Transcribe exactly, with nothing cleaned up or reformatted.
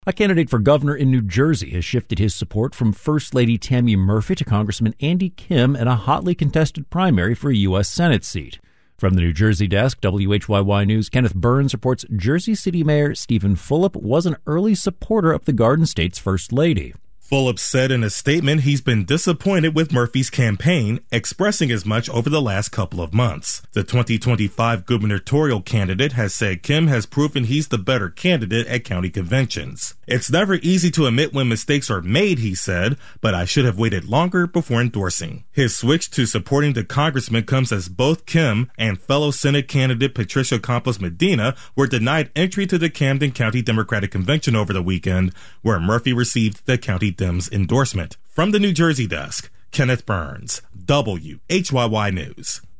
A candidate for governor in New Jersey has shifted his support from First Lady Tammy Murphy to Congressman Andy Kim in a hotly contested primary for a U S Senate seat. From the New Jersey desk, W H Y Y News' Kenneth Burns reports Jersey City Mayor Stephen Fulop was an early supporter of the Garden State's First Lady. Fulop said in a statement he's been disappointed with Murphy's campaign, expressing as much over the last couple of months. The twenty twenty-five gubernatorial candidate has said Kim has proven he's the better candidate at county conventions. It's never easy to admit when mistakes are made, he said, but I should have waited longer before endorsing. His switch to supporting the congressman comes as both Kim and fellow Senate candidate Patricia Campos Medina were denied entry to the Camden County Democratic Convention over the weekend, where Murphy received the county Dems endorsement. From the New Jersey desk, Kenneth Burns, W H Y Y News.